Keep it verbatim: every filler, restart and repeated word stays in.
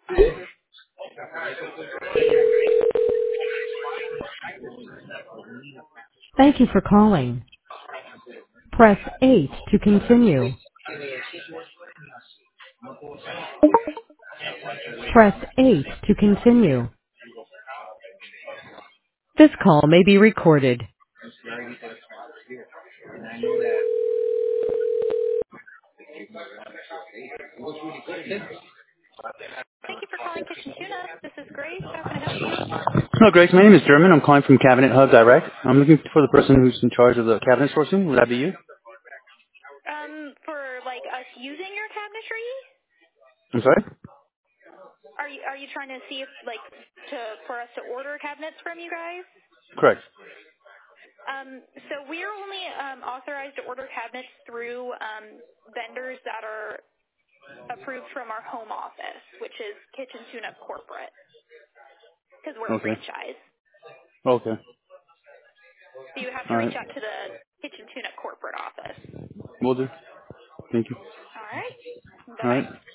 Thank you for calling. Press eight to continue. Press eight to continue. This call may be recorded. Thank you for calling Kitchen Tuna. This is Grace. How can I help you? Hello, Grace. My name is German. I'm calling from Cabinet Hub Direct. I'm looking for the person who's in charge of the cabinet sourcing. Would that be you? Um, for like us using your cabinetry? I'm sorry? Are you are you trying to see if like to for us to order cabinets from you guys? Correct. Um, so we're only um, authorized to order cabinets through um, vendors that are approved from our home office, which is Kitchen Tune Up Corporate, because we're a Okay. franchise. Okay. So you have to All reach right. out to the Kitchen Tune Up Corporate office. Will do. Thank you. All right. All right. Bye-bye.